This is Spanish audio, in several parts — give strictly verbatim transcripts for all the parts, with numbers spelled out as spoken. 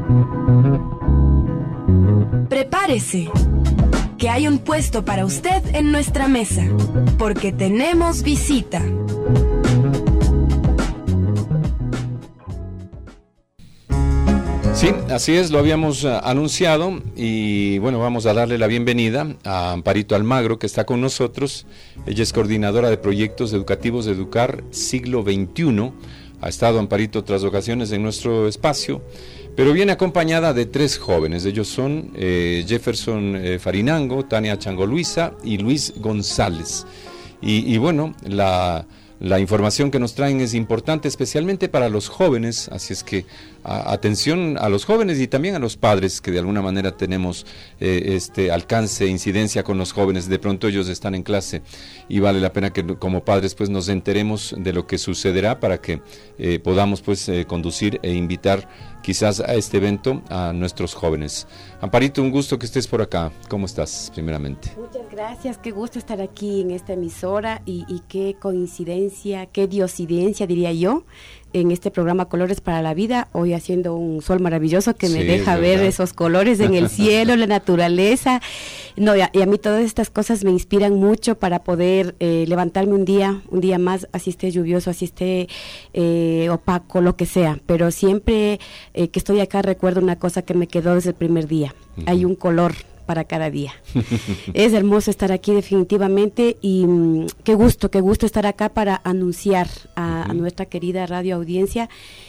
Prepárese, que hay un puesto para usted en nuestra mesa, porque tenemos visita. Sí, así es, lo habíamos uh, anunciado y bueno, vamos a darle la bienvenida a Amparito Almagro, que está con nosotros. Ella es coordinadora de proyectos educativos de Educar Siglo veintiuno. Ha estado Amparito otras ocasiones en nuestro espacio, pero viene acompañada de tres jóvenes. Ellos son eh, Jefferson eh, Farinango, Tania Changoluisa y Luis González. Y, y bueno, la... La información que nos traen es importante, especialmente para los jóvenes, así es que a, atención a los jóvenes y también a los padres, que de alguna manera tenemos eh, este alcance, incidencia con los jóvenes. De pronto ellos están en clase y vale la pena que como padres pues nos enteremos de lo que sucederá para que eh, podamos pues eh, conducir e invitar quizás a este evento a nuestros jóvenes. Amparito, un gusto que estés por acá. ¿Cómo estás, primeramente? Muchas gracias, qué gusto estar aquí en esta emisora y, y qué coincidencia, qué diosidencia, diría yo, en este programa Colores para la Vida, hoy haciendo un sol maravilloso que me sí, deja ver esos colores en el cielo, la naturaleza. No, y a, y a mí todas estas cosas me inspiran mucho para poder eh, levantarme un día, un día más, así esté lluvioso, así esté eh, opaco, lo que sea, pero siempre eh, que estoy acá recuerdo una cosa que me quedó desde el primer día. Uh-huh. Hay un color para cada día. Es hermoso estar aquí definitivamente y mmm, qué gusto, qué gusto estar acá para anunciar a, uh-huh. a nuestra querida radio audiencia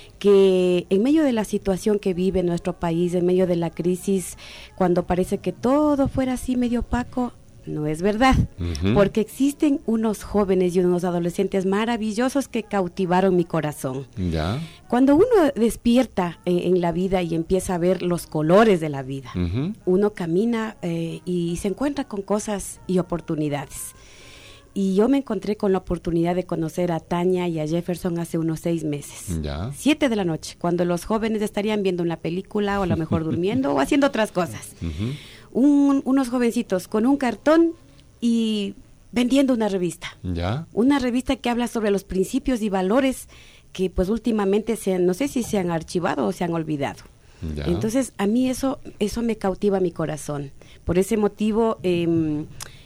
que en medio de la situación que vive nuestro país, en medio de la crisis, cuando parece que todo fuera así medio opaco, no es verdad, uh-huh. porque existen unos jóvenes y unos adolescentes maravillosos que cautivaron mi corazón. ¿Ya? Cuando uno despierta en, en la vida y empieza a ver los colores de la vida, uh-huh. uno camina eh, y se encuentra con cosas y oportunidades. Y yo me encontré con la oportunidad de conocer a Tania y a Jefferson hace unos seis meses. ¿Ya? Siete de la noche, cuando los jóvenes estarían viendo una película o a lo mejor durmiendo o haciendo otras cosas. Uh-huh. Un, unos jovencitos con un cartón y vendiendo una revista. ¿Ya? Una revista que habla sobre los principios y valores que pues últimamente se han, no sé si se han archivado o se han olvidado. ¿Ya? Entonces a mí eso, eso me cautiva mi corazón. Por ese motivo eh,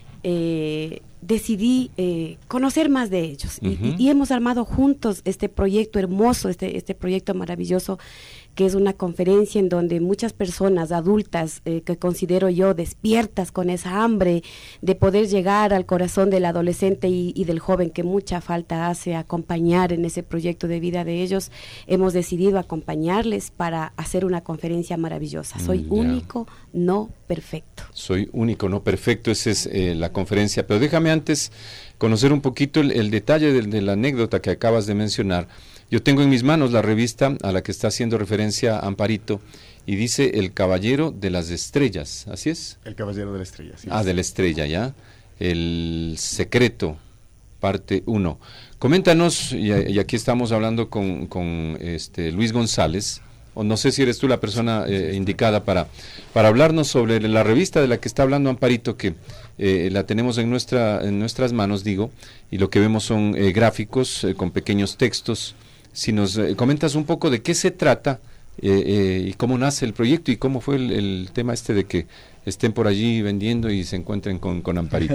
eh, decidí eh, conocer más de ellos. Uh-huh. y, y hemos armado juntos este proyecto hermoso, este, este proyecto maravilloso, que es una conferencia en donde muchas personas adultas eh, que considero yo despiertas con esa hambre de poder llegar al corazón del adolescente y, y del joven que mucha falta hace acompañar en ese proyecto de vida de ellos, hemos decidido acompañarles para hacer una conferencia maravillosa. Soy mm, único, no perfecto. Soy único, no perfecto, esa es eh, la conferencia, pero déjame antes conocer un poquito el, el detalle de, de la anécdota que acabas de mencionar. Yo tengo en mis manos la revista a la que está haciendo referencia Amparito y dice El Caballero de las Estrellas, ¿así es? El Caballero de la Estrella, sí. Ah, de la Estrella, ya. El Secreto, parte uno. Coméntanos, y, y aquí estamos hablando con, con este Luis González, o no sé si eres tú la persona eh, indicada para, para hablarnos sobre la revista de la que está hablando Amparito, que eh, la tenemos en, nuestra, en nuestras manos, digo, y lo que vemos son eh, gráficos eh, con pequeños textos. Si nos eh, comentas un poco de qué se trata eh, eh, y cómo nace el proyecto y cómo fue el, el tema este de que estén por allí vendiendo y se encuentren con, con Amparito.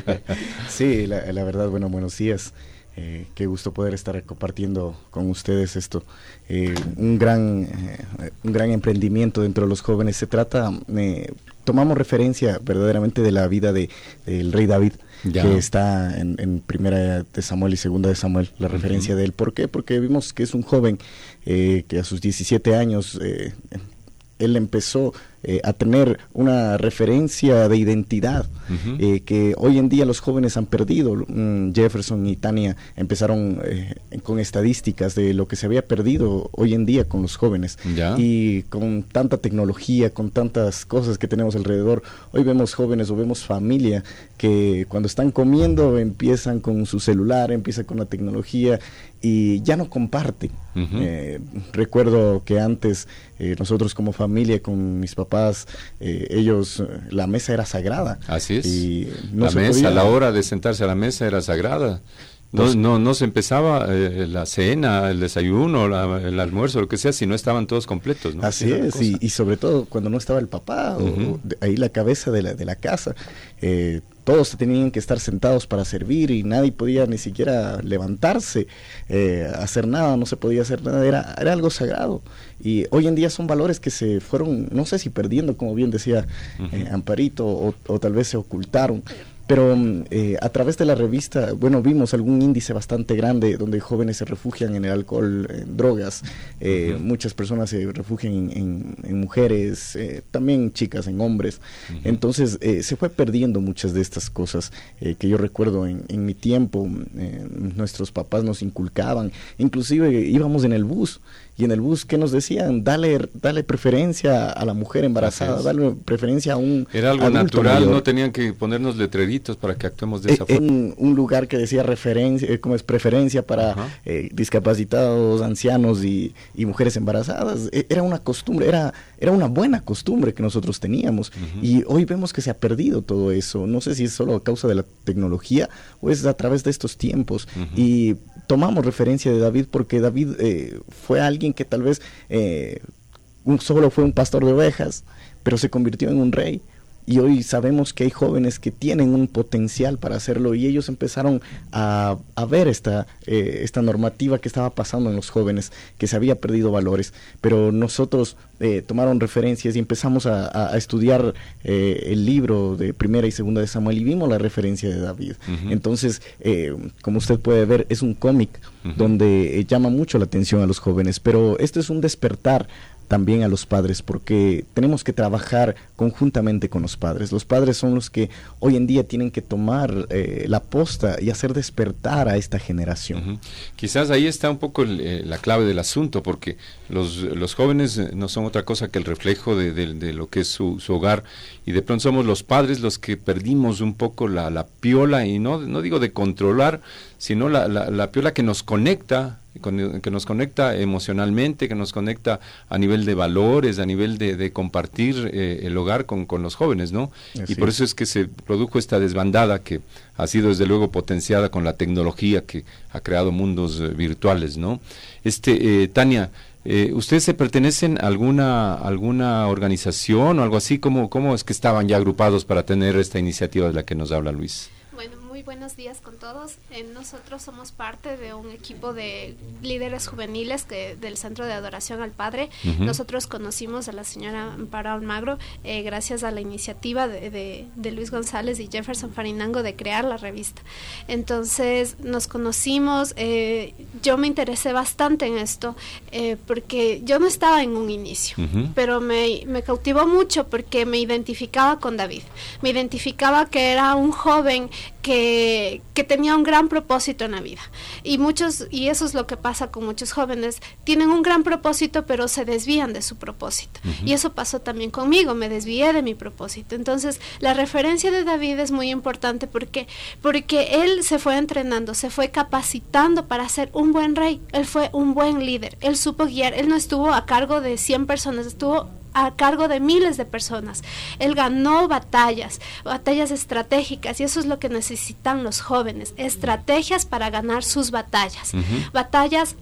Sí, la, la verdad, bueno, buenos días. Eh, qué gusto poder estar compartiendo con ustedes esto. Eh, un gran eh, un gran emprendimiento dentro de los jóvenes. Se trata, eh, tomamos referencia verdaderamente de la vida de del rey David. Ya. Que está en, en primera de Samuel y segunda de Samuel, la uh-huh. referencia de él. ¿Por qué? Porque vimos que es un joven eh, que a sus diecisiete años eh, él empezó eh, a tener una referencia de identidad uh-huh. eh, que hoy en día los jóvenes han perdido. Mm, Jefferson y Tania empezaron eh, con estadísticas de lo que se había perdido hoy en día con los jóvenes. ¿Ya? Y con tanta tecnología, con tantas cosas que tenemos alrededor, hoy vemos jóvenes o vemos familia que cuando están comiendo empiezan con su celular, empiezan con la tecnología y ya no comparten. Uh-huh. Eh, recuerdo que antes eh, nosotros como familia, con mis papás, eh, ellos, la mesa era sagrada. Así es. Y no la mesa, podía... la hora de sentarse a la mesa era sagrada. No, no, no se empezaba eh, la cena, el desayuno, la, el almuerzo, lo que sea, si no estaban todos completos, ¿no? Así es, y, y sobre todo cuando no estaba el papá, uh-huh. o, o de, ahí la cabeza de la, de la casa, eh, todos tenían que estar sentados para servir y nadie podía ni siquiera levantarse, eh, hacer nada, no se podía hacer nada, era, era algo sagrado. Y hoy en día son valores que se fueron, no sé si perdiendo, como bien decía uh-huh. eh, Amparito, o, o tal vez se ocultaron. Pero eh, a través de la revista, bueno, vimos algún índice bastante grande donde jóvenes se refugian en el alcohol, en drogas, eh, uh-huh. muchas personas se refugian en, en, en mujeres, eh, también chicas, en hombres. Uh-huh. Entonces eh, se fue perdiendo muchas de estas cosas eh, que yo recuerdo en, en mi tiempo, eh, nuestros papás nos inculcaban, inclusive íbamos en el bus. Y en el bus, ¿qué nos decían? Dale, dale preferencia a la mujer embarazada, dale preferencia a un Era algo natural, mayor. No tenían que ponernos letreritos para que actuemos de esa eh, forma. En un lugar que decía referencia, eh, como es preferencia para eh, discapacitados, ancianos y, y mujeres embarazadas. Eh, era una costumbre, era, era una buena costumbre que nosotros teníamos. Uh-huh. Y hoy vemos que se ha perdido todo eso. No sé si es solo a causa de la tecnología o es a través de estos tiempos. Uh-huh. Y tomamos referencia de David porque David eh, fue alguien que tal vez eh, un, solo fue un pastor de ovejas, pero se convirtió en un rey. Y hoy sabemos que hay jóvenes que tienen un potencial para hacerlo y ellos empezaron a, a ver esta, eh, esta normativa que estaba pasando en los jóvenes, que se había perdido valores, pero nosotros eh, tomaron referencias y empezamos a, a estudiar eh, el libro de Primera y Segunda de Samuel y vimos la referencia de David. Uh-huh. Entonces, eh, como usted puede ver, es un cómic uh-huh. donde eh, llama mucho la atención a los jóvenes, pero esto es un despertar también a los padres, porque tenemos que trabajar conjuntamente con los padres. Los padres son los que hoy en día tienen que tomar eh, la posta y hacer despertar a esta generación. Uh-huh. Quizás ahí está un poco el, eh, la clave del asunto, porque los, los jóvenes no son otra cosa que el reflejo de, de, de lo que es su, su hogar, y de pronto somos los padres los que perdimos un poco la, la piola, y no, no digo de controlar, sino la, la, la piola que nos conecta, que nos conecta emocionalmente, que nos conecta a nivel de valores, a nivel de, de compartir eh, el hogar con, con los jóvenes, ¿no? Así. Y por eso es que se produjo esta desbandada que ha sido desde luego potenciada con la tecnología que ha creado mundos eh, virtuales, ¿no? Este, eh, Tania, eh, ¿ustedes se pertenecen a alguna, alguna organización o algo así? ¿Cómo, ¿Cómo es que estaban ya agrupados para tener esta iniciativa de la que nos habla Luis? Buenos días con todos. Eh, nosotros somos parte de un equipo de líderes juveniles que del Centro de Adoración al Padre. Uh-huh. Nosotros conocimos a la señora Amparo Almagro eh, gracias a la iniciativa de, de, de Luis González y Jefferson Farinango de crear la revista. Entonces nos conocimos, eh, yo me interesé bastante en esto eh, porque yo no estaba en un inicio, uh-huh. pero me, me cautivó mucho porque me identificaba con David. Me identificaba que era un joven que, que tenía un gran propósito en la vida, y muchos, y eso es lo que pasa con muchos jóvenes, tienen un gran propósito pero se desvían de su propósito, uh-huh. y eso pasó también conmigo, me desvié de mi propósito. Entonces la referencia de David es muy importante porque, porque él se fue entrenando, se fue capacitando para ser un buen rey, él fue un buen líder, él supo guiar, él no estuvo a cargo de cien personas, estuvo a cargo de miles de personas. Él ganó batallas, batallas estratégicas, y eso es lo que necesitan los jóvenes, estrategias para ganar sus batallas. Uh-huh. Batallas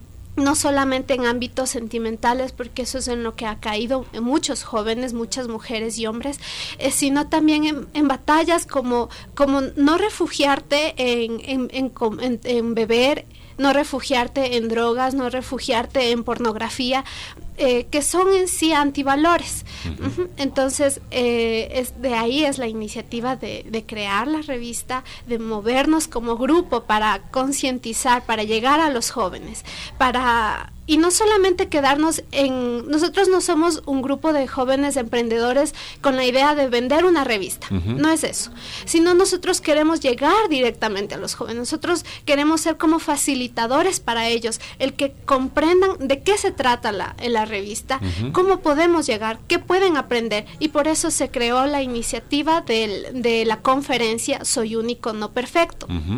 no solamente en ámbitos sentimentales, porque eso es en lo que ha caído en muchos jóvenes, muchas mujeres y hombres, eh, sino también en, en batallas como, como no refugiarte en, en, en, en, en beber, no refugiarte en drogas, no refugiarte en pornografía, eh, que son en sí antivalores. Uh-huh. Uh-huh. Entonces, eh, es, de ahí es la iniciativa de, de crear la revista, de movernos como grupo para concientizar, para llegar a los jóvenes, para... Y no solamente quedarnos en... Nosotros no somos un grupo de jóvenes emprendedores con la idea de vender una revista, uh-huh. no es eso, sino nosotros queremos llegar directamente a los jóvenes, nosotros queremos ser como facilitadores para ellos, el que comprendan de qué se trata la, la revista, uh-huh. cómo podemos llegar, qué pueden aprender, y por eso se creó la iniciativa del, de la conferencia Soy Único, No Perfecto. Uh-huh.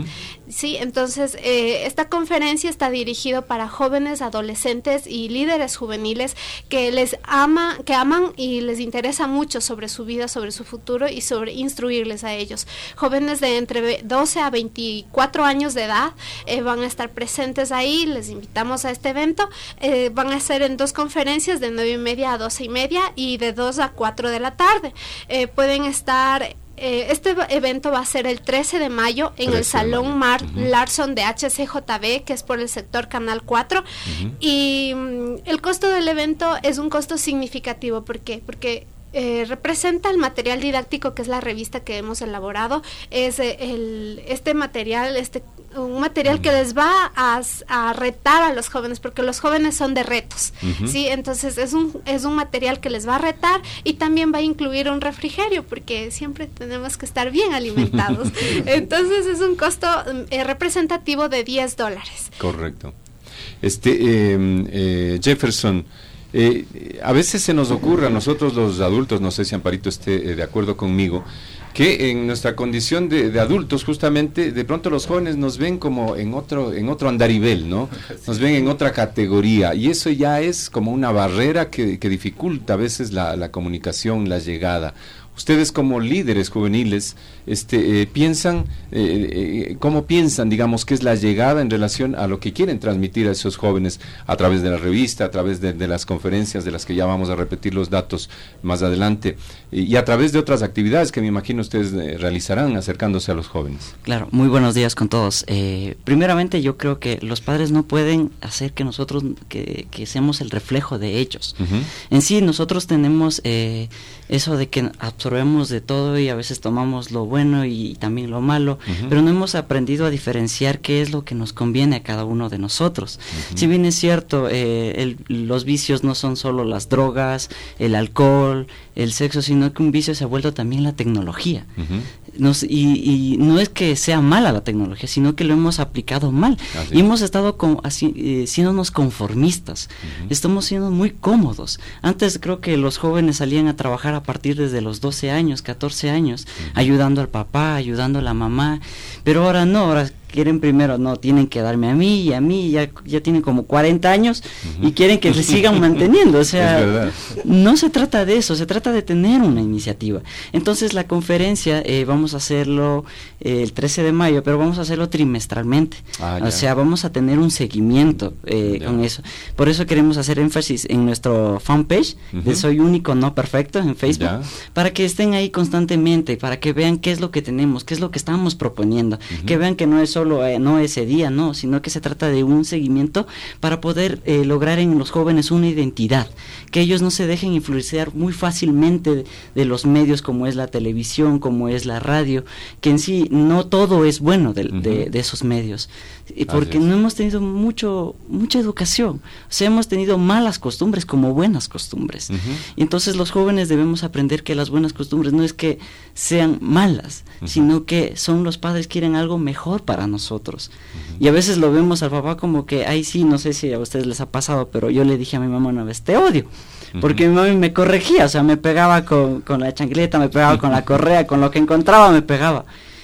Sí, entonces eh, esta conferencia está dirigido para jóvenes, adolescentes y líderes juveniles que les ama, que aman y les interesa mucho sobre su vida, sobre su futuro y sobre instruirles a ellos. Jóvenes de entre doce a veinticuatro años de edad eh, van a estar presentes ahí, les invitamos a este evento. Eh, van a ser en dos conferencias de nueve y media a doce y media y de dos a cuatro de la tarde. Eh, pueden estar... Eh, este evento va a ser el trece de mayo en el Salón Mar uh-huh. Larson de H C J B, que es por el sector Canal cuatro, uh-huh. y um, el costo del evento es un costo significativo. ¿Por qué? Porque Eh, representa el material didáctico, que es la revista que hemos elaborado. Es eh, el, este material, este un material que les va a, a retar a los jóvenes, porque los jóvenes son de retos, uh-huh. ¿sí? Entonces es un, es un material que les va a retar, y también va a incluir un refrigerio, porque siempre tenemos que estar bien alimentados. Entonces es un costo eh, representativo de diez dólares. Correcto. Este eh, eh, Jefferson, Eh, a veces se nos ocurre a nosotros los adultos, no sé si Amparito esté eh, de acuerdo conmigo, que en nuestra condición de, de adultos, justamente, de pronto los jóvenes nos ven como en otro en otro andarivel, ¿no? Nos ven en otra categoría, y eso ya es como una barrera que, que dificulta a veces la, la comunicación, la llegada. Ustedes como líderes juveniles, este, eh, piensan, eh, eh, ¿cómo piensan, digamos, que es la llegada en relación a lo que quieren transmitir a esos jóvenes a través de la revista, a través de, de las conferencias, de las que ya vamos a repetir los datos más adelante, y, y a través de otras actividades que me imagino ustedes eh, realizarán acercándose a los jóvenes? Claro, muy buenos días con todos. Eh, primeramente, yo creo que los padres no pueden hacer que nosotros, que, que seamos el reflejo de ellos. Uh-huh. En sí, nosotros tenemos eh, eso de que absorbemos de todo y a veces tomamos lo bueno y también lo malo, uh-huh. pero no hemos aprendido a diferenciar qué es lo que nos conviene a cada uno de nosotros. Uh-huh. Si bien es cierto, eh, el, los vicios no son solo las drogas, el alcohol, el sexo, sino que un vicio se ha vuelto también la tecnología. Uh-huh. Nos, y, y no es que sea mala la tecnología, sino que lo hemos aplicado mal. Así. Y hemos estado con, así, eh, siéndonos conformistas. Uh-huh. Estamos siendo muy cómodos. Antes creo que los jóvenes salían a trabajar a partir desde los doce años, catorce años, uh-huh. ayudando al papá, ayudando a la mamá, pero ahora no, ahora quieren primero, no, tienen que darme a mí y a mí, ya, ya tienen como cuarenta años uh-huh. y quieren que se sigan manteniendo, o sea, no se trata de eso, se trata de tener una iniciativa. Entonces la conferencia eh, vamos a hacerlo eh, el trece de mayo, pero vamos a hacerlo trimestralmente, ah, o sea, vamos a tener un seguimiento eh, con eso. Por eso queremos hacer énfasis en nuestro fanpage uh-huh. de Soy Único No Perfecto en Facebook, ya. para que estén ahí constantemente, para que vean qué es lo que tenemos, qué es lo que estamos proponiendo, uh-huh. que vean que no es solo Eh, no ese día, no, sino que se trata de un seguimiento para poder eh, lograr en los jóvenes una identidad, que ellos no se dejen influenciar muy fácilmente de, de los medios como es la televisión, como es la radio, que en sí no todo es bueno de, uh-huh. de, de esos medios, y porque no hemos tenido mucho mucha educación, o sea, hemos tenido malas costumbres como buenas costumbres, uh-huh. y entonces los jóvenes debemos aprender que las buenas costumbres no es que sean malas, uh-huh. sino que son los padres que quieren algo mejor para nosotros, uh-huh. y a veces lo vemos al papá como que, ay sí, no sé si a ustedes les ha pasado, pero yo le dije a mi mamá una vez, te odio, uh-huh. porque mi mamá me corregía, o sea, me pegaba con, con la chancleta, me pegaba uh-huh. con la correa, con lo que encontraba me pegaba.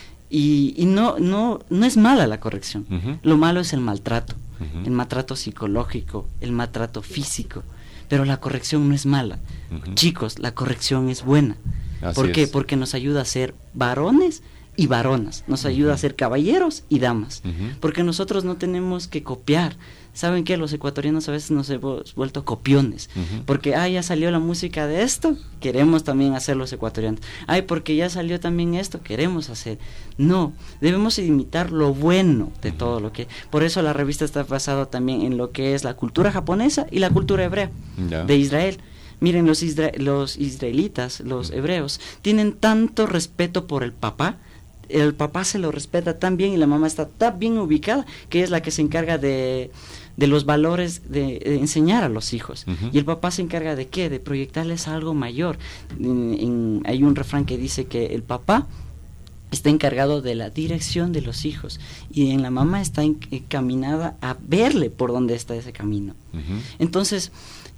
Y, y no no no es mala la corrección, uh-huh. lo malo es el maltrato, uh-huh. el maltrato psicológico, el maltrato físico, pero la corrección no es mala. Uh-huh. Chicos, la corrección es buena. Así ¿Por qué? Es. Porque nos ayuda a ser varones y varonas, nos ayuda uh-huh. a ser caballeros y damas, uh-huh. porque nosotros no tenemos que copiar. ¿Saben qué? Los ecuatorianos a veces nos hemos vuelto copiones, uh-huh. porque, ah, ya salió la música de esto, queremos también hacer los ecuatorianos. Ay, porque ya salió también esto, queremos hacer. No, debemos imitar lo bueno de uh-huh. todo lo que... Por eso la revista está basada también en lo que es la cultura japonesa y la cultura hebrea yeah. de Israel. Miren, los, isra- los israelitas, los uh-huh. hebreos, tienen tanto respeto por el papá, el papá se lo respeta tan bien y la mamá está tan bien ubicada que es la que se encarga de, de los valores de, de enseñar a los hijos. Uh-huh. Y el papá se encarga de qué, de proyectarles algo mayor. En, en, hay un refrán que dice que el papá está encargado de la dirección de los hijos y en la mamá está encaminada a verle por dónde está ese camino. Uh-huh. Entonces,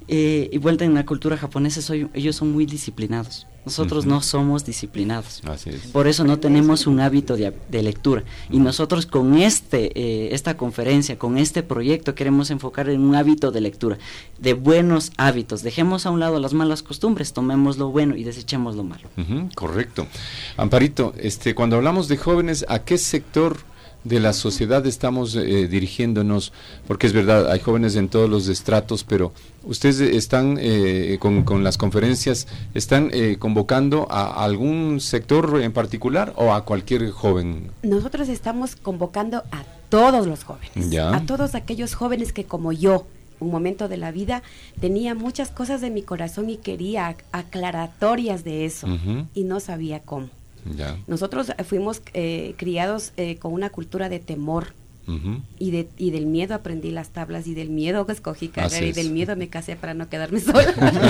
Eh, y vuelta en la cultura japonesa, soy, ellos son muy disciplinados. Nosotros uh-huh. no somos disciplinados. Así es. Por eso no tenemos un hábito de, de lectura. Y nosotros con este eh, esta conferencia, con este proyecto, queremos enfocar en un hábito de lectura, de buenos hábitos. Dejemos a un lado las malas costumbres, tomemos lo bueno y desechemos lo malo. Uh-huh, correcto. Amparito, este, cuando hablamos de jóvenes, ¿a qué sector de la sociedad estamos eh, dirigiéndonos? Porque es verdad, hay jóvenes en todos los estratos, pero ustedes están eh, con, con las conferencias, ¿están eh, convocando a algún sector en particular o a cualquier joven? Nosotros estamos convocando a todos los jóvenes, ¿Ya? a todos aquellos jóvenes que como yo, un momento de la vida, tenía muchas cosas en mi corazón y quería aclaratorias de eso, uh-huh. y no sabía cómo. Ya. Nosotros fuimos eh, criados eh, con una cultura de temor, uh-huh. y de y del miedo aprendí las tablas, y del miedo escogí carrera, y del miedo me casé para no quedarme sola.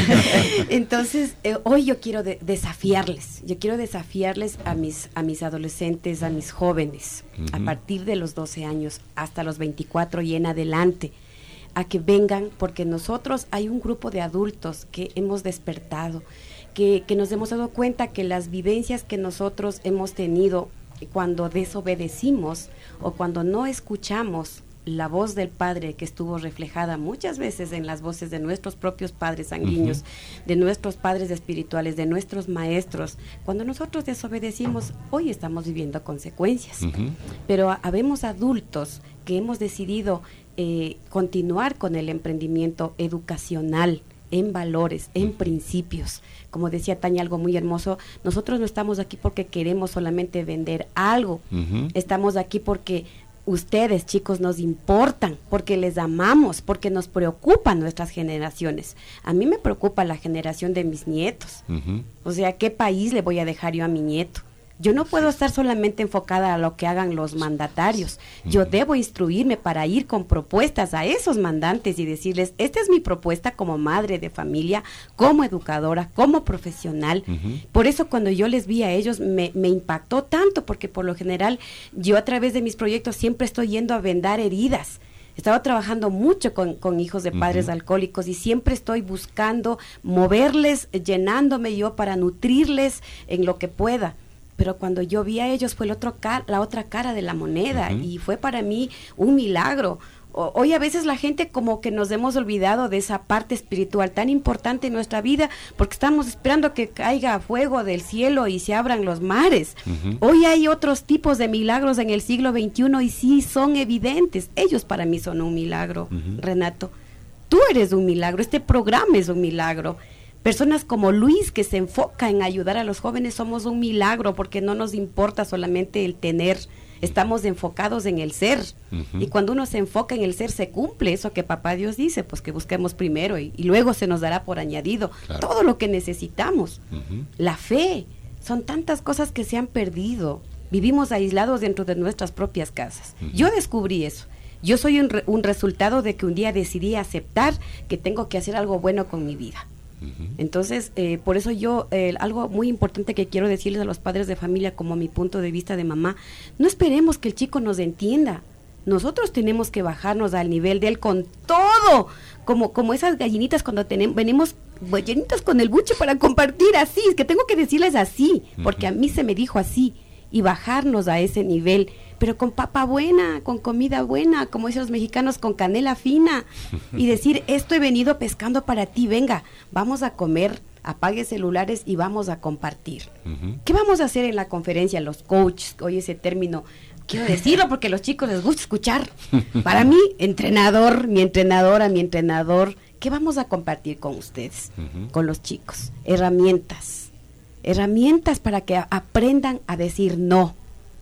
Entonces eh, hoy yo quiero de, desafiarles, yo quiero desafiarles a mis a mis adolescentes, a mis jóvenes, uh-huh. a partir de los doce años hasta los veinticuatro y en adelante, a que vengan, porque nosotros hay un grupo de adultos que hemos despertado, Que, que nos hemos dado cuenta que las vivencias que nosotros hemos tenido cuando desobedecimos o cuando no escuchamos la voz del Padre, que estuvo reflejada muchas veces en las voces de nuestros propios padres sanguíneos, uh-huh. de nuestros padres espirituales, de nuestros maestros, cuando nosotros desobedecimos, hoy estamos viviendo consecuencias. Uh-huh. Pero habemos adultos que hemos decidido eh, continuar con el emprendimiento educacional, en valores, en principios. Como decía Tania, algo muy hermoso, nosotros no estamos aquí porque queremos solamente vender algo, uh-huh. estamos aquí porque ustedes, chicos, nos importan, porque les amamos, porque nos preocupan nuestras generaciones. A mí me preocupa la generación de mis nietos, uh-huh. o sea, ¿qué país le voy a dejar yo a mi nieto? Yo no puedo estar solamente enfocada a lo que hagan los mandatarios. Yo uh-huh. debo instruirme para ir con propuestas a esos mandantes y decirles, esta es mi propuesta como madre de familia, como educadora, como profesional. Uh-huh. Por eso cuando yo les vi a ellos me, me impactó tanto, porque por lo general yo a través de mis proyectos siempre estoy yendo a vendar heridas. Estaba trabajando mucho con, con hijos de padres uh-huh. alcohólicos y siempre estoy buscando moverles, llenándome yo para nutrirles en lo que pueda. Pero cuando yo vi a ellos fue el otro ca- la otra cara de la moneda, uh-huh. y fue para mí un milagro. O, hoy a veces la gente como que nos hemos olvidado de esa parte espiritual tan importante en nuestra vida, porque estamos esperando que caiga fuego del cielo y se abran los mares. Uh-huh. Hoy hay otros tipos de milagros en el siglo veintiuno y sí son evidentes. Ellos para mí son un milagro, uh-huh. Renato. Tú eres un milagro, este programa es un milagro. Personas como Luis, que se enfoca en ayudar a los jóvenes, somos un milagro, porque no nos importa solamente el tener, estamos enfocados en el ser. Uh-huh. Y cuando uno se enfoca en el ser, se cumple eso que Papá Dios dice, pues que busquemos primero y, y luego se nos dará por añadido claro. todo lo que necesitamos. Uh-huh. La fe, son tantas cosas que se han perdido. Vivimos aislados dentro de nuestras propias casas. Uh-huh. Yo descubrí eso. Yo soy un, re, un resultado de que un día decidí aceptar que tengo que hacer algo bueno con mi vida. Entonces, eh, por eso yo, eh, algo muy importante que quiero decirles a los padres de familia, como mi punto de vista de mamá, no esperemos que el chico nos entienda. Nosotros tenemos que bajarnos al nivel de él con todo, como, como esas gallinitas cuando tenemos, venimos llenitas con el buche para compartir así, es que tengo que decirles así, porque a mí se me dijo así, y bajarnos a ese nivel, pero con papa buena, con comida buena, como dicen los mexicanos, con canela fina, y decir, esto he venido pescando para ti, venga, vamos a comer, apague celulares y vamos a compartir. Uh-huh. ¿Qué vamos a hacer en la conferencia? Los coaches, oye, ese término, quiero decirlo porque a los chicos les gusta escuchar. Para mí, entrenador, mi entrenadora, mi entrenador, ¿qué vamos a compartir con ustedes, uh-huh. con los chicos? Herramientas. Herramientas para que a- aprendan a decir no.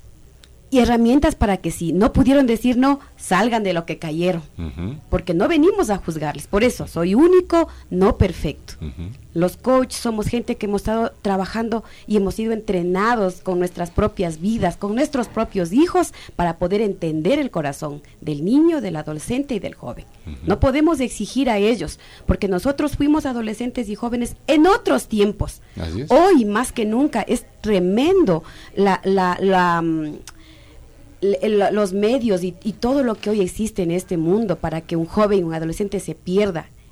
Y herramientas para que si no pudieron decir no, salgan de lo que cayeron. Uh-huh. Porque no venimos a juzgarles. Por eso, soy único, no perfecto. Uh-huh. Los coaches somos gente que hemos estado trabajando y hemos sido entrenados con nuestras propias vidas, con nuestros propios hijos, para poder entender el corazón del niño, del adolescente y del joven. Uh-huh. No podemos exigir a ellos, porque nosotros fuimos adolescentes y jóvenes en otros tiempos. Así es. Hoy, más que nunca, es tremendo la... la, la los medios y, y todo lo que hoy existe en este mundo para que un joven, un adolescente se pierda.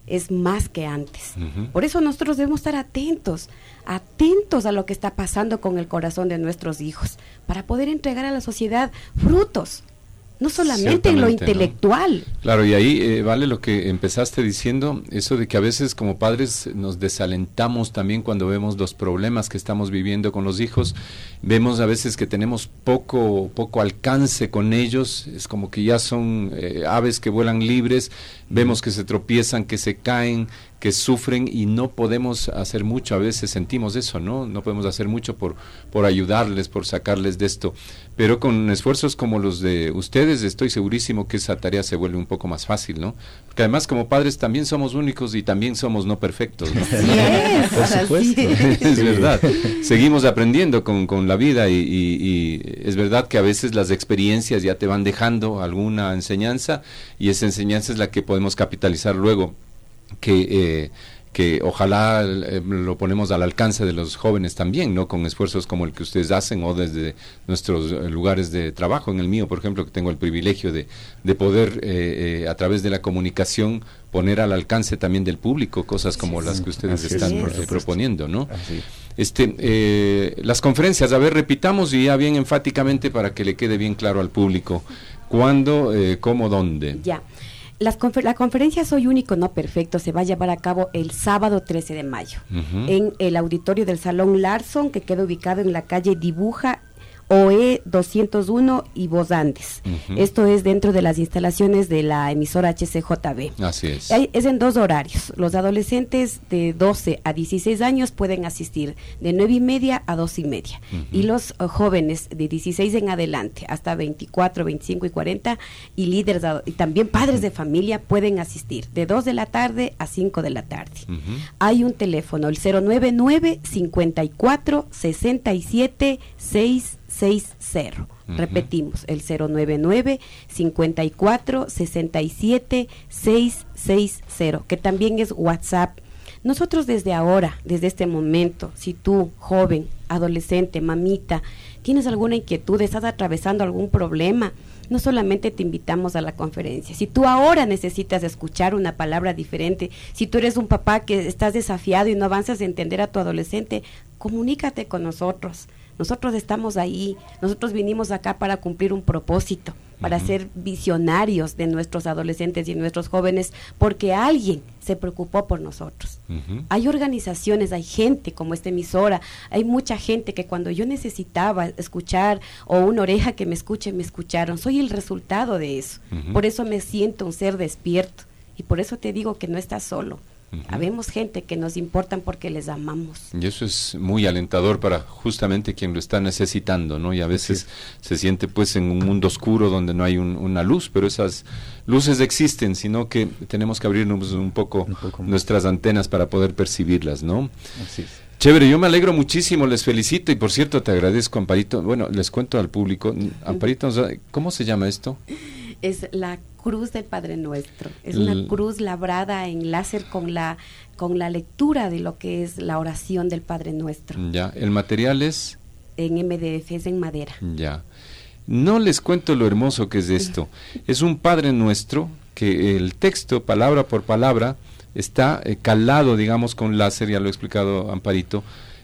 es más que antes. Uh-huh. Por eso nosotros debemos estar atentos, atentos a lo que está pasando con el corazón de nuestros hijos, para poder entregar a la sociedad frutos, no solamente en lo intelectual. ¿No? Claro, y ahí eh, vale lo que empezaste diciendo, eso de que a veces como padres nos desalentamos también cuando vemos los problemas que estamos viviendo con los hijos, vemos a veces que tenemos poco, poco alcance con ellos, es como que ya son eh, aves que vuelan libres, vemos que se tropiezan, que se caen, que sufren y no podemos hacer mucho, a veces sentimos eso, ¿no? No podemos hacer mucho por, por ayudarles, por sacarles de esto, pero con esfuerzos como los de ustedes estoy segurísimo que esa tarea se vuelve un poco más fácil, ¿no? Porque además como padres también somos únicos y también somos no perfectos, ¿no? Así es, por supuesto, es, es verdad, seguimos aprendiendo con, con la vida y, y, y es verdad que a veces las experiencias ya te van dejando alguna enseñanza y esa enseñanza es la que podemos capitalizar luego, que eh, que ojalá eh, lo ponemos al alcance de los jóvenes también, ¿no? Con esfuerzos como el que ustedes hacen o desde nuestros eh, lugares de trabajo, en el mío, por ejemplo, que tengo el privilegio de, de poder eh, eh, a través de la comunicación poner al alcance también del público cosas como sí, las que ustedes están es, eh, proponiendo, ¿no? Así. Este, eh, las conferencias, a ver, repitamos y ya bien enfáticamente para que le quede bien claro al público, ¿cuándo, eh, cómo, dónde? Ya. Las confer- la conferencia Soy Único, No Perfecto se va a llevar a cabo el sábado trece de mayo uh-huh. en el auditorio del Salón Larson, que queda ubicado en la calle Dibuja O E doscientos uno y Vos Andes. Uh-huh. Esto es dentro de las instalaciones de la emisora H C J B. Así es. Hay, es en dos horarios. Los adolescentes de doce a dieciséis años pueden asistir de nueve y media a doce y media. Uh-huh. Y los uh, jóvenes de dieciséis en adelante, hasta veinticuatro, veinticinco y cuarenta, y líderes y también padres uh-huh. de familia pueden asistir de dos de la tarde a cinco de la tarde. Uh-huh. Hay un teléfono, el cero nueve nueve, cincuenta y cuatro, sesenta y siete, seis seis cero. Uh-huh. Repetimos, el cero nueve nueve, cincuenta y cuatro, sesenta y siete, seis seis cero, que también es WhatsApp. Nosotros desde ahora, desde este momento, si tú, joven, adolescente, mamita, tienes alguna inquietud, estás atravesando algún problema, no solamente te invitamos a la conferencia. Si tú ahora necesitas escuchar una palabra diferente, si tú eres un papá que estás desafiado y no avanzas a entender a tu adolescente, comunícate con nosotros. Nosotros estamos ahí, nosotros vinimos acá para cumplir un propósito, para uh-huh. ser visionarios de nuestros adolescentes y nuestros jóvenes, porque alguien se preocupó por nosotros. Uh-huh. Hay organizaciones, hay gente como esta emisora, hay mucha gente que cuando yo necesitaba escuchar o una oreja que me escuche, me escucharon. Soy el resultado de eso. Uh-huh. Por eso me siento un ser despierto y por eso te digo que no estás solo. Uh-huh. Habemos gente que nos importan porque les amamos. Y eso es muy alentador para justamente quien lo está necesitando, ¿no? Y a veces sí. se siente pues en un mundo oscuro donde no hay un, una luz, pero esas luces existen, sino que tenemos que abrirnos un poco, un poco nuestras antenas para poder percibirlas, ¿no? Así es. Chévere, yo me alegro muchísimo, les felicito y por cierto te agradezco, Amparito. Bueno, les cuento al público, Amparito, ¿cómo se llama esto? Es la Cruz del Padre Nuestro. Es una L- cruz labrada en láser con la con la lectura de lo que es la oración del Padre Nuestro. Ya, el material es en M D F, es en madera. Ya. No les cuento lo hermoso que es esto. Es un Padre Nuestro que el texto, palabra por palabra, está eh, calado, digamos, con láser, ya lo he explicado Amparito.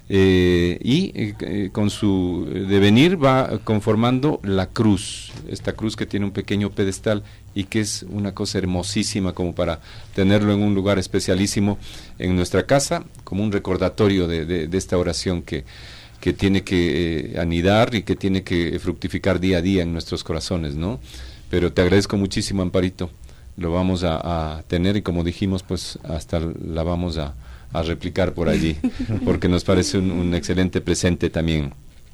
Eh, y eh, con su devenir va conformando la cruz, esta cruz que tiene un pequeño pedestal y que es una cosa hermosísima como para tenerlo en un lugar especialísimo en nuestra casa, como un recordatorio de, de, de esta oración que, que tiene que eh, anidar y que tiene que fructificar día a día en nuestros corazones, ¿no? Pero te agradezco muchísimo, Amparito, lo vamos a, a tener y como dijimos, pues hasta la vamos a a replicar por allí, porque nos parece un, un excelente presente también.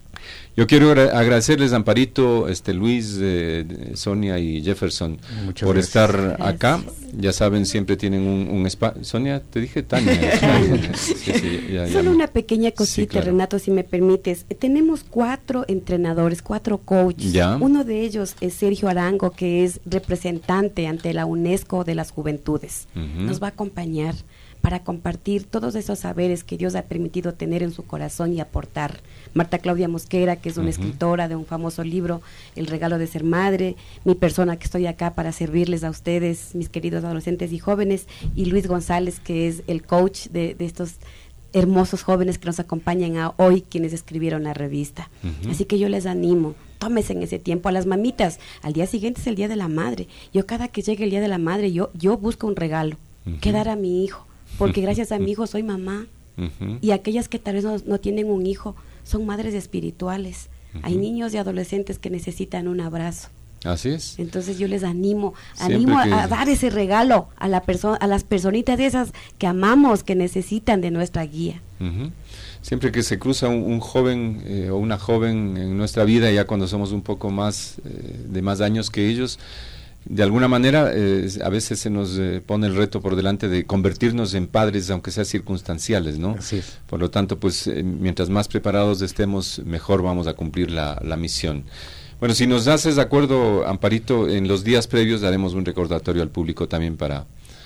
Yo quiero agradecerles, Amparito, este Luis, eh, Sonia y Jefferson, Muchas por gracias. estar gracias. acá. Ya saben, siempre tienen un, un espacio. Sonia, te dije Tania. sí, sí, ya, ya. Solo una pequeña cosita, sí, claro. Renato, si me permites. Tenemos cuatro entrenadores, cuatro coaches. ¿Ya? Uno de ellos es Sergio Arango, que es representante ante la UNESCO de las Juventudes. Uh-huh. Nos va a acompañar para compartir todos esos saberes que Dios ha permitido tener en su corazón y aportar. Marta Claudia Mosquera, que es una uh-huh. escritora de un famoso libro, El regalo de ser madre, mi persona que estoy acá para servirles a ustedes, mis queridos adolescentes y jóvenes, y Luis González, que es el coach de, de estos hermosos jóvenes que nos acompañan a hoy, quienes escribieron la revista. Uh-huh. Así que yo les animo, tómense en ese tiempo. A las mamitas, al día siguiente es el Día de la Madre. Yo cada que llegue el Día de la Madre, yo, yo busco un regalo, uh-huh. que dar a mi hijo, porque gracias a mi hijo soy mamá. Uh-huh. Y aquellas que tal vez no, no tienen un hijo, son madres espirituales. Uh-huh. Hay niños y adolescentes que necesitan un abrazo. Así es. Entonces yo les animo, Siempre animo a, que... a dar ese regalo a la persona, a las personitas esas que amamos, que necesitan de nuestra guía. Uh-huh. Siempre que se cruza un, un joven eh, o una joven en nuestra vida, ya cuando somos un poco más eh, de más años que ellos, de alguna manera eh, a veces se nos eh, pone el reto por delante de convertirnos en padres, aunque sea circunstanciales, ¿no? Así es. Por lo tanto, pues eh, mientras más preparados estemos, mejor vamos a cumplir la, la misión. Bueno, si nos haces de acuerdo, Amparito, en los días previos daremos un recordatorio al público también para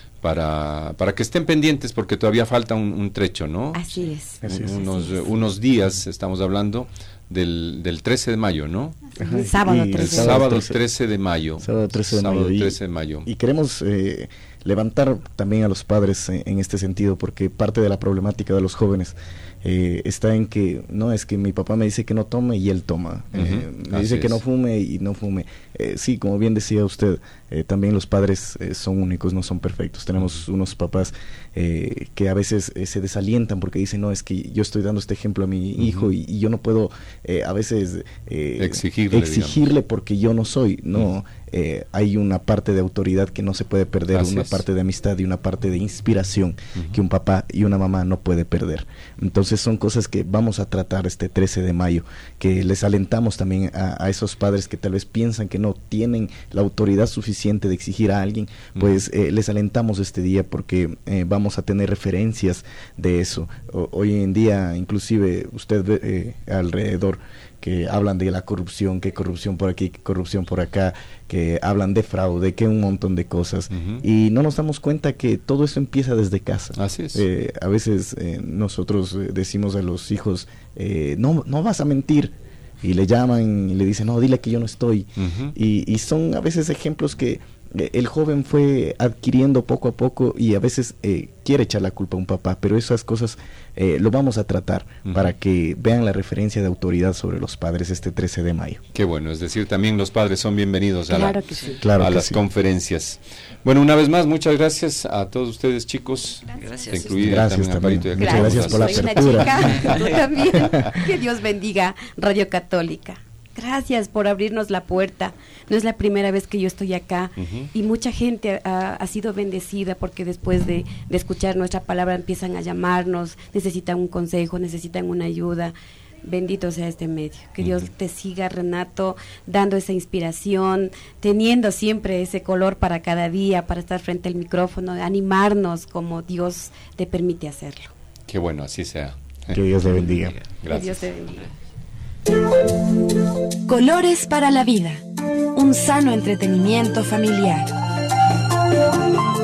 para para que estén pendientes, porque todavía falta un, un trecho, ¿no? Así es. Un, Así es. Unos, Así es. unos días, estamos hablando del, del trece de mayo, ¿no? Ajá. El sábado y trece. El sábado trece de mayo. Sábado trece de sábado mayo. trece de mayo. Y, y queremos eh, levantar también a los padres en, en este sentido, porque parte de la problemática de los jóvenes Eh, está en que no es que mi papá me dice que no tome y él toma, uh-huh. eh, me Así dice es. que no fume y no fume. Eh, sí, como bien decía usted, eh, también los padres eh, son únicos, no son perfectos. Tenemos uh-huh. unos papás eh, que a veces eh, se desalientan porque dicen, no, es que yo estoy dando este ejemplo a mi uh-huh. hijo y, y yo no puedo eh, a veces eh, exigirle, exigirle porque yo no soy, no. Uh-huh. Eh, hay una parte de autoridad que no se puede perder, Así una es. parte de amistad y una parte de inspiración uh-huh. que un papá y una mamá no puede perder. Entonces son cosas que vamos a tratar este trece de mayo, que les alentamos también a, a esos padres que tal vez piensan que no tienen la autoridad suficiente de exigir a alguien, pues uh-huh. eh, les alentamos este día porque eh, vamos a tener referencias de eso. O, hoy en día inclusive usted ve eh, alrededor que hablan de la corrupción, que corrupción por aquí, que corrupción por acá, que hablan de fraude, que un montón de cosas, uh-huh. y no nos damos cuenta que todo eso empieza desde casa. Así es. Eh, a veces eh, nosotros eh, decimos a los hijos, eh, no, no vas a mentir, y le llaman y le dicen, no, dile que yo no estoy, uh-huh. y, y son a veces ejemplos que eh, el joven fue adquiriendo poco a poco y a veces eh, quiere echar la culpa a un papá, pero esas cosas eh, lo vamos a tratar uh-huh. para que vean la referencia de autoridad sobre los padres este trece de mayo. Qué bueno, es decir, también los padres son bienvenidos a, claro la, que sí. claro a que las sí. conferencias. Bueno, una vez más, muchas gracias a todos ustedes, chicos. Gracias. Incluida Gracias también, también. Amparito, Muchas gracias por la Soy una apertura. chica, tú también. Que Dios bendiga Radio Católica. Gracias por abrirnos la puerta. No es la primera vez que yo estoy acá uh-huh. y mucha gente ha, ha sido bendecida porque después de, de escuchar nuestra palabra empiezan a llamarnos, necesitan un consejo, necesitan una ayuda. Bendito sea este medio. Que uh-huh. Dios te siga, Renato, dando esa inspiración, teniendo siempre ese color para cada día, para estar frente al micrófono, animarnos como Dios te permite hacerlo. Qué bueno, así sea. Que Dios le bendiga. Gracias. Que Dios te bendiga. Colores para la vida. Un sano entretenimiento familiar.